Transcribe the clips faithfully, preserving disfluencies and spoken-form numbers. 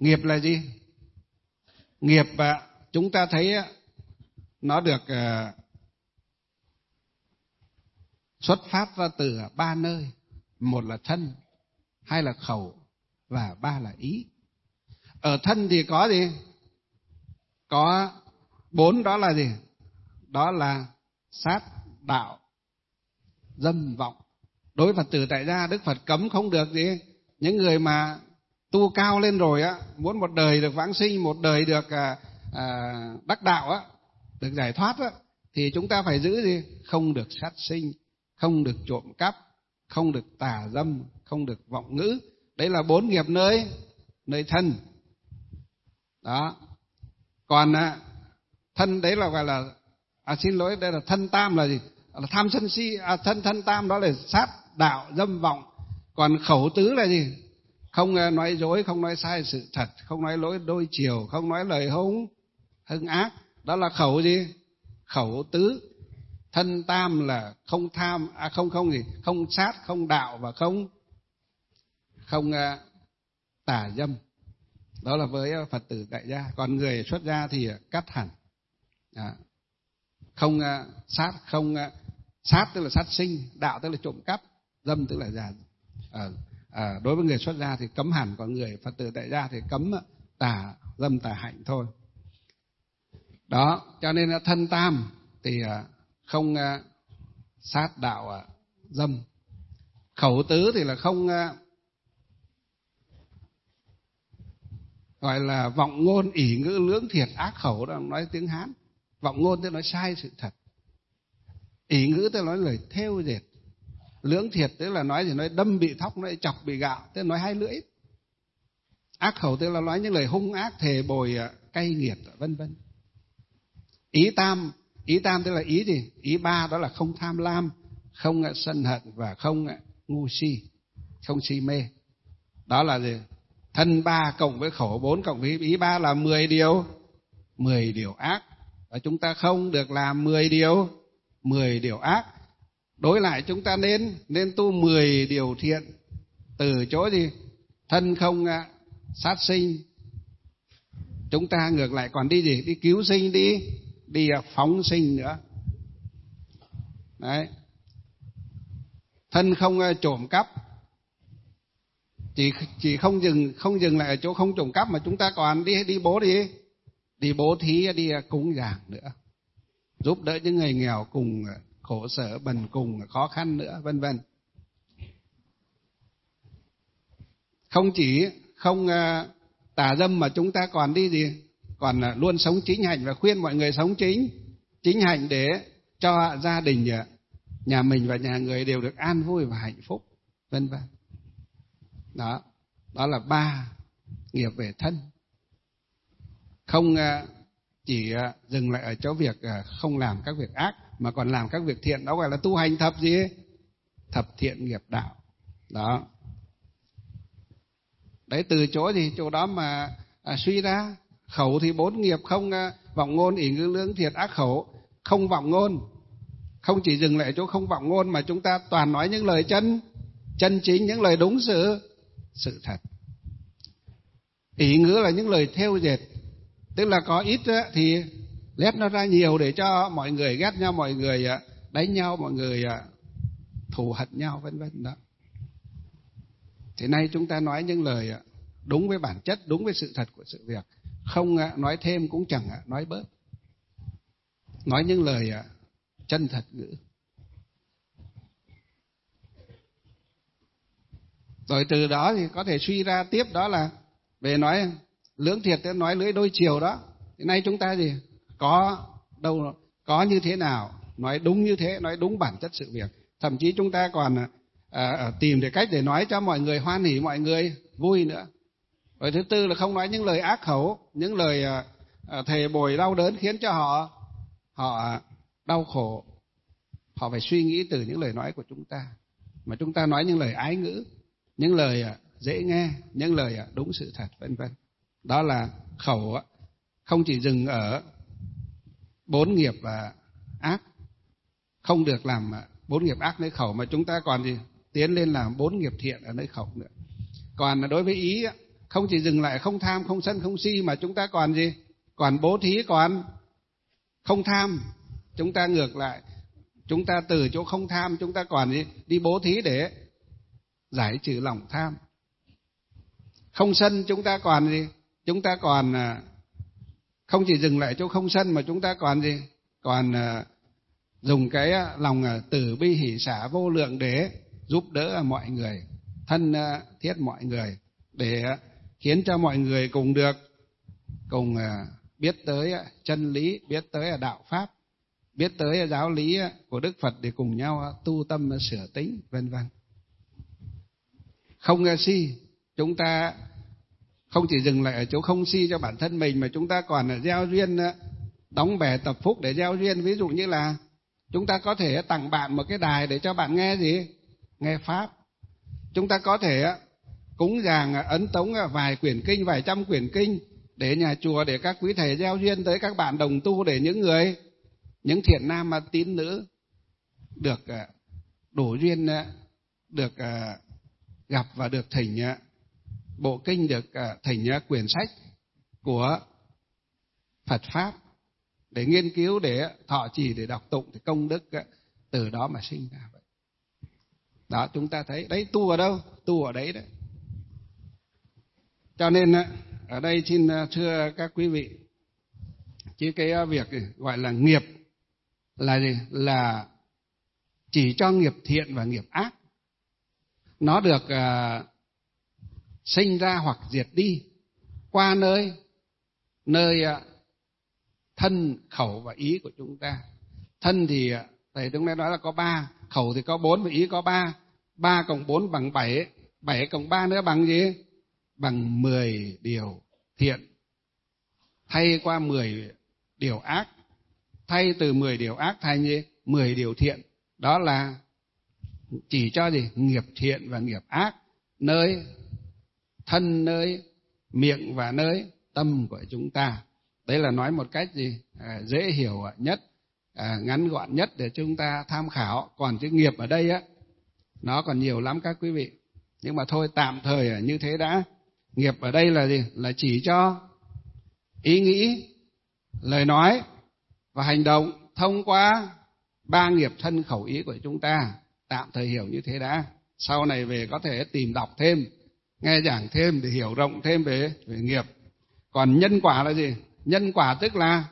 Nghiệp là gì? Nghiệp chúng ta thấy nó được xuất phát ra từ ba nơi. Một là thân, hai là khẩu và ba là ý. Ở thân thì có gì? Có bốn, đó là gì? Đó là sát, đạo, dâm, vọng. Đối với Phật tử tại gia, Đức Phật cấm không được gì? Những người mà tu cao lên rồi á, muốn một đời được vãng sinh, một đời được à, à, đắc đạo á, được giải thoát á, thì chúng ta phải giữ gì? Không được sát sinh, không được trộm cắp, không được tà dâm, không được vọng ngữ. Đấy là bốn nghiệp nơi nơi thân. Đó. Còn à, thân đấy là gọi là à, xin lỗi, đây là thân tam là gì? Là tham sân si. À, thân thân tam đó là sát, đạo, dâm, vọng. Còn khẩu tứ là gì? Không nói dối, không nói sai sự thật, không nói lối đôi chiều, không nói lời hung hung ác. Đó là khẩu gì? Khẩu tứ. Thân tam là không tham, à không không gì, không sát, không đạo và không không uh, tà dâm. Đó là với Phật tử tại gia. Còn người xuất gia thì cắt hẳn. À, không uh, sát, không uh, sát tức là sát sinh, đạo tức là trộm cắp, dâm tức là giả. À, à, đối với người xuất gia thì cấm hẳn, còn người Phật tử tại gia thì cấm tà dâm tà hạnh thôi. Đó, cho nên là thân tam thì không sát, đạo, dâm. Khẩu tứ thì là không gọi là vọng ngôn, ỷ ngữ, lưỡng thiệt, ác khẩu, đó nói tiếng Hán. Vọng ngôn tức nói sai sự thật, ỷ ngữ tức nói lời thêu dệt, lưỡng thiệt tức là nói gì, nói đâm bị thóc, nói chọc bị gạo, tức là nói hai lưỡi. Ác khẩu tức là nói những lời hung ác, thề bồi, cay nghiệt, vân vân. Ý tam, ý tam tức là ý gì? Ý ba đó là không tham lam, không sân hận và không ngu si, không si mê. Đó là gì? Thân ba cộng với khẩu bốn cộng với ý ba là mười điều, mười điều ác. Và chúng ta không được làm mười điều, mười điều ác. Đối lại chúng ta nên nên tu mười điều thiện. Từ chỗ gì? Thân không sát sinh, chúng ta ngược lại còn đi gì? Đi cứu sinh, đi đi phóng sinh nữa. Đấy. Thân không trộm cắp, chỉ chỉ không dừng không dừng lại ở chỗ không trộm cắp, mà chúng ta còn đi đi bố đi đi bố thí, đi cúng dường nữa, giúp đỡ những người nghèo cùng khổ sở, bần cùng, khó khăn nữa, vân vân. Không chỉ không tà dâm mà chúng ta còn đi gì? Còn luôn sống chính hạnh và khuyên mọi người sống chính chính hạnh để cho gia đình nhà mình và nhà người đều được an vui và hạnh phúc, vân vân. Đó, đó là ba nghiệp về thân. Không chỉ dừng lại ở chỗ việc không làm các việc ác mà còn làm các việc thiện, đó gọi là tu hành thập gì? Thập thiện nghiệp đạo. Đó. Đấy, từ chỗ gì? Chỗ đó mà à, suy ra. Khẩu thì bốn nghiệp: không vọng ngôn, ỷ ngữ, lưỡng thiệt, ác khẩu. Không vọng ngôn, không chỉ dừng lại ở chỗ không vọng ngôn mà chúng ta toàn nói những lời chân chân chính, những lời đúng sự sự thật. Ỷ ngữ là những lời thêu dệt, tức là có ít thì lép nó ra nhiều để cho mọi người ghét nhau, mọi người đánh nhau, mọi người thù hận nhau, vân vân. Đó. Thế nay chúng ta nói những lời đúng với bản chất, đúng với sự thật của sự việc, không nói thêm cũng chẳng nói bớt, nói những lời chân thật ngữ. Rồi từ đó thì có thể suy ra tiếp, đó là về nói lưỡng thiệt, nói lưỡi đôi chiều đó. Thế nay chúng ta gì? Có đâu, có như thế nào, nói đúng như thế, nói đúng bản chất sự việc. Thậm chí chúng ta còn à, tìm để cách để nói cho mọi người hoan hỉ, mọi người vui nữa. Rồi thứ tư là không nói những lời ác khẩu, những lời à, à, thề bồi đau đớn khiến cho họ họ đau khổ. Họ phải suy nghĩ từ những lời nói của chúng ta, mà chúng ta nói những lời ái ngữ, những lời dễ nghe, những lời đúng sự thật, vân vân. Đó là khẩu, không chỉ dừng ở bốn nghiệp và ác, không được làm bốn nghiệp ác nơi khẩu, mà chúng ta còn gì? Tiến lên làm bốn nghiệp thiện ở nơi khẩu nữa. Còn đối với ý, không chỉ dừng lại không tham, không sân, không si, mà chúng ta còn gì? Còn bố thí, còn không tham. Chúng ta ngược lại, chúng ta từ chỗ không tham, chúng ta còn gì? Đi bố thí để giải trừ lòng tham. Không sân, chúng ta còn gì? Chúng ta còn không chỉ dừng lại chỗ không sân, mà chúng ta còn gì? Còn dùng cái lòng từ bi hỷ xả vô lượng để giúp đỡ mọi người, thân thiết mọi người, để khiến cho mọi người cùng được, cùng biết tới chân lý, biết tới đạo pháp, biết tới giáo lý của Đức Phật, để cùng nhau tu tâm sửa tính, vân vân. Không si, chúng ta không chỉ dừng lại ở chỗ không si cho bản thân mình, mà chúng ta còn gieo duyên, đóng bè tập phúc để gieo duyên. Ví dụ như là chúng ta có thể tặng bạn một cái đài để cho bạn nghe gì? Nghe pháp. Chúng ta có thể cúng dường ấn tống vài quyển kinh, vài trăm quyển kinh để nhà chùa, để các quý thầy gieo duyên tới các bạn đồng tu, để những người, những thiện nam mà tín nữ được đủ duyên, được gặp và được thỉnh bộ kinh, được thỉnh quyển sách của Phật pháp để nghiên cứu, để thọ trì, để đọc tụng, thì công đức từ đó mà sinh ra vậy. Đó, chúng ta thấy đấy, tu ở đâu? Tu ở đấy đấy. Cho nên ở đây xin thưa các quý vị, chứ cái việc gọi là nghiệp là gì? Là chỉ cho nghiệp thiện và nghiệp ác. Nó được uh, sinh ra hoặc diệt đi qua nơi nơi uh, thân, khẩu và ý của chúng ta. Thân thì thầy chúng ta nói là có ba, khẩu thì có bốn và ý có ba. Ba cộng bốn bằng bảy, bảy cộng ba nữa bằng gì? Bằng mười điều thiện. Thay qua mười điều ác, thay từ mười điều ác thành gì? mười điều thiện. Đó là chỉ cho gì? Nghiệp thiện và nghiệp ác nơi thân, nơi miệng và nơi tâm của chúng ta. Đấy là nói một cách gì? À, dễ hiểu nhất, à, ngắn gọn nhất để chúng ta tham khảo. Còn cái nghiệp ở đây á, nó còn nhiều lắm các quý vị. Nhưng mà thôi, tạm thời như thế đã. Nghiệp ở đây là gì? Là chỉ cho ý nghĩ, lời nói và hành động thông qua ba nghiệp thân, khẩu, ý của chúng ta. Tạm thời hiểu như thế đã. Sau này về có thể tìm đọc thêm, nghe giảng thêm để hiểu rộng thêm về, về nghiệp. Còn nhân quả là gì? Nhân quả tức là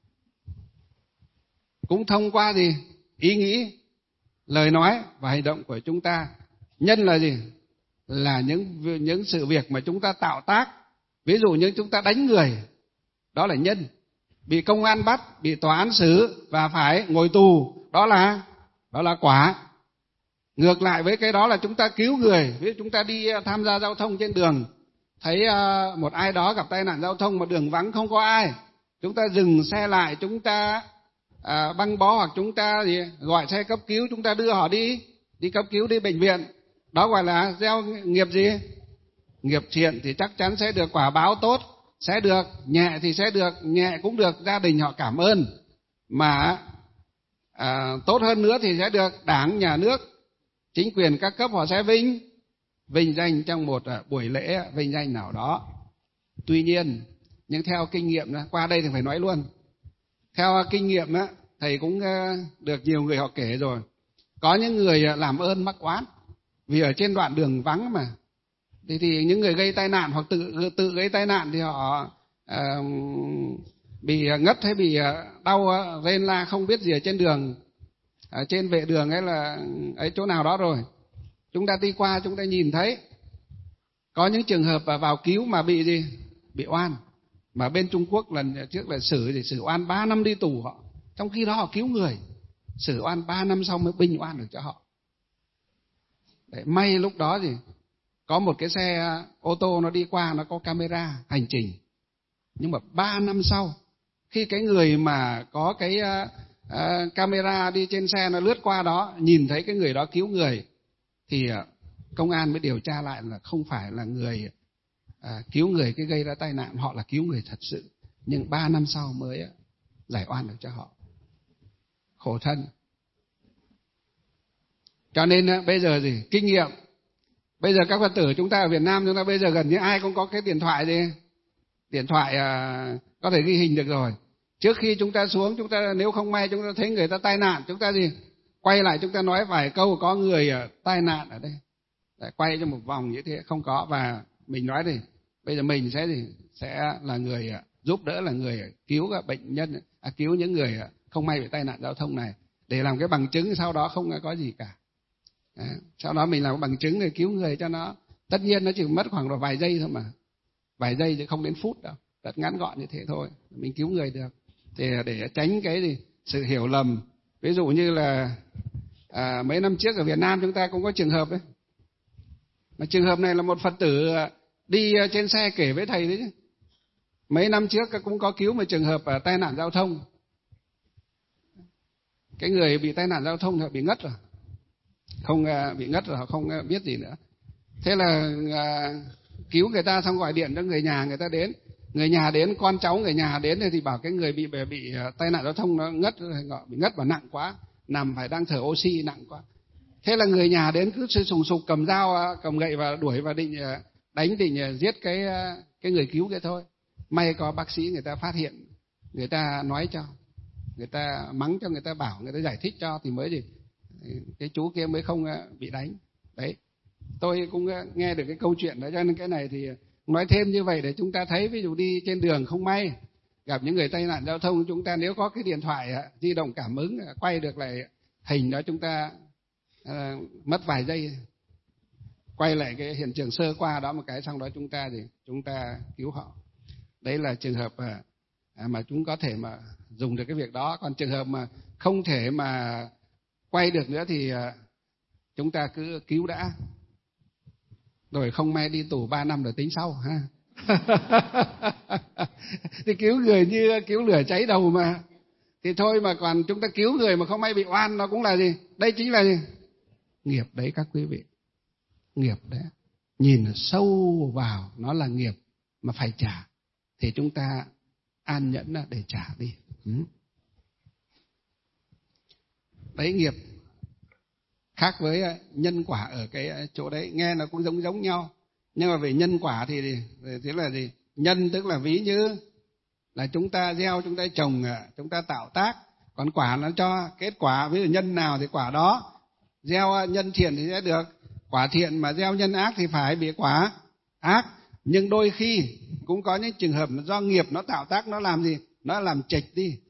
cũng thông qua gì? Ý nghĩ, lời nói và hành động của chúng ta. Nhân là gì? Là những những sự việc mà chúng ta tạo tác. Ví dụ như chúng ta đánh người, đó là nhân. Bị công an bắt, bị tòa án xử và phải ngồi tù, đó là đó là quả. Ngược lại với cái đó là chúng ta cứu người. Ví dụ chúng ta đi tham gia giao thông trên đường, thấy một ai đó gặp tai nạn giao thông mà đường vắng không có ai, chúng ta dừng xe lại, chúng ta à, băng bó, hoặc chúng ta gì, gọi xe cấp cứu, chúng ta đưa họ đi đi cấp cứu, đi bệnh viện. Đó gọi là gieo nghiệp gì? Nghiệp thiện thì chắc chắn sẽ được quả báo tốt, sẽ được nhẹ thì sẽ được nhẹ, cũng được gia đình họ cảm ơn, mà à, tốt hơn nữa thì sẽ được đảng, nhà nước, chính quyền các cấp họ sẽ vinh vinh danh trong một buổi lễ vinh danh nào đó. Tuy nhiên, nhưng theo kinh nghiệm đó, qua đây thì phải nói luôn, theo kinh nghiệm đó, thầy cũng được nhiều người họ kể rồi, có những người làm ơn mắc oán vì ở trên đoạn đường vắng mà, thì, thì những người gây tai nạn hoặc tự tự gây tai nạn thì họ à, bị ngất hay bị đau rên la không biết gì ở trên đường, ở trên vệ đường hay là ấy chỗ nào đó rồi, chúng ta đi qua chúng ta nhìn thấy. Có những trường hợp vào cứu mà bị gì? Bị oan. Mà bên Trung Quốc lần trước là xử thì xử oan ba năm đi tù họ, trong khi đó họ cứu người, xử oan ba năm sau mới bình oan được cho họ. Đấy, may lúc đó gì có một cái xe ô tô nó đi qua, nó có camera hành trình, nhưng mà ba năm sau, khi cái người mà có cái uh, uh, camera đi trên xe nó lướt qua đó, nhìn thấy cái người đó cứu người, thì uh, công an mới điều tra lại là không phải là người uh, cứu người cái gây ra tai nạn, họ là cứu người thật sự, nhưng ba năm sau mới uh, giải oan được cho họ. Khổ thân. Cho nên uh, bây giờ gì? Kinh nghiệm Bây giờ các Phật tử chúng ta ở Việt Nam chúng ta bây giờ gần như ai cũng có cái điện thoại gì, điện thoại à, có thể ghi hình được rồi. Trước khi chúng ta xuống, chúng ta nếu không may chúng ta thấy người ta tai nạn, chúng ta gì quay lại chúng ta nói vài câu có người tai nạn ở đây, để quay cho một vòng như thế không có, và mình nói thì bây giờ mình sẽ gì sẽ là người giúp đỡ, là người cứu các bệnh nhân, à, cứu những người không may bị tai nạn giao thông này, để làm cái bằng chứng sau đó không có gì cả. À, sau đó mình làm cái bằng chứng để cứu người cho nó, tất nhiên nó chỉ mất khoảng độ vài giây thôi mà, vài giây chứ không đến phút đâu, rất ngắn gọn như thế thôi, mình cứu người được. Thì để tránh cái gì sự hiểu lầm, ví dụ như là à, mấy năm trước ở Việt Nam chúng ta cũng có trường hợp đấy, mà trường hợp này là một Phật tử đi trên xe kể với thầy đấy chứ. Mấy năm trước cũng có cứu một trường hợp à, tai nạn giao thông. Cái người bị tai nạn giao thông thì bị ngất rồi, không à, bị ngất rồi, họ không à, biết gì nữa. Thế là à, cứu người ta xong gọi điện cho người nhà người ta đến. Người nhà đến, con cháu người nhà đến thì bảo cái người bị bị, bị tai nạn giao thông nó ngất, bị ngất và nặng quá, nằm phải đang thở oxy nặng quá. Thế là người nhà đến cứ sùng sục cầm dao cầm gậy và đuổi và định đánh, định giết cái cái người cứu kia thôi. May có bác sĩ người ta phát hiện, người ta nói cho, người ta mắng cho, người ta bảo, người ta giải thích cho thì mới gì cái chú kia mới không bị đánh. Đấy, tôi cũng nghe được cái câu chuyện đó, cho nên cái này thì nói thêm như vậy để chúng ta thấy, ví dụ đi trên đường không may gặp những người tai nạn giao thông, chúng ta nếu có cái điện thoại di động cảm ứng quay được lại hình đó, chúng ta à, mất vài giây quay lại cái hiện trường sơ qua đó một cái, xong đó chúng ta thì chúng ta cứu họ. Đấy là trường hợp à, mà chúng có thể mà dùng được cái việc đó. Còn trường hợp mà không thể mà quay được nữa thì à, chúng ta cứ cứu đã, rồi không may đi tù ba năm rồi tính sau ha. Thì cứu người như cứu lửa cháy đầu mà, thì thôi mà còn chúng ta cứu người mà không may bị oan, nó cũng là gì? Đây chính là gì? Nghiệp đấy các quý vị, nghiệp đấy, nhìn sâu vào nó là nghiệp mà phải trả, thì chúng ta an nhẫn để trả đi. Đấy, nghiệp khác với nhân quả ở cái chỗ đấy, nghe nó cũng giống giống nhau, nhưng mà về nhân quả thì thế là gì? Nhân tức là ví như là chúng ta gieo, chúng ta trồng, chúng ta tạo tác, còn quả nó cho kết quả, ví dụ nhân nào thì quả đó. Gieo nhân thiện thì sẽ được quả thiện, mà gieo nhân ác thì phải bị quả ác. Nhưng đôi khi cũng có những trường hợp do nghiệp nó tạo tác, nó làm gì? Nó làm chệch đi,